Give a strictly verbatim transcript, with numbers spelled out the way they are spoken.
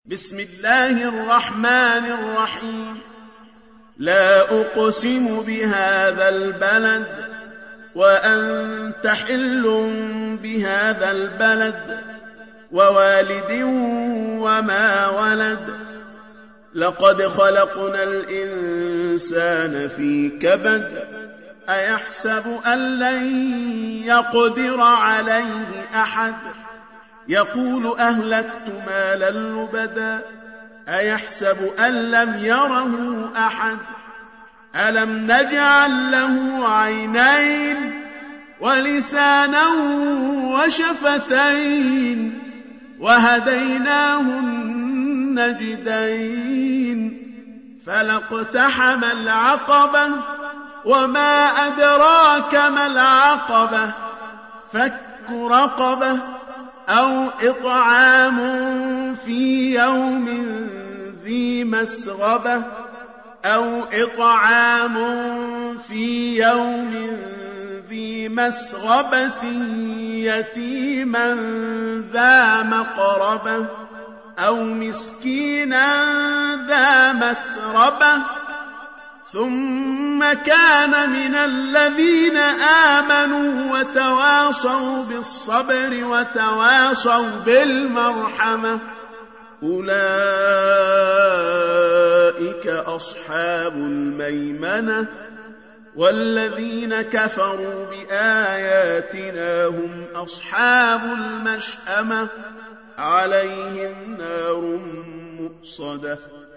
بسم الله الرحمن الرحيم. لا أقسم بهذا البلد وأنت حل بهذا البلد ووالد وما ولد. لقد خلقنا الإنسان في كبد. أيحسب أن لن يقدر عليه أحد. يقول أهلكت مالا لبدا. أيحسب أن لم يره أحد. ألم نجعل له عينين ولسانا وشفتين وهديناه النجدين. فلاقتحم العقبة وما أدراك ما العقبة. فك رقبة أو إطعام في يوم ذي مسغبة أو إطعام في يوم ذي مسغبة يتيما ذا مقربة أو مسكينا ذا متربة. ثم كان من الذين آمنوا وتواصوا بالصبر وتواصوا بالمرحمة. أولئك أصحاب الميمنة. والذين كفروا بآياتنا هم أصحاب المشأمة. عليهم نار مؤصدة.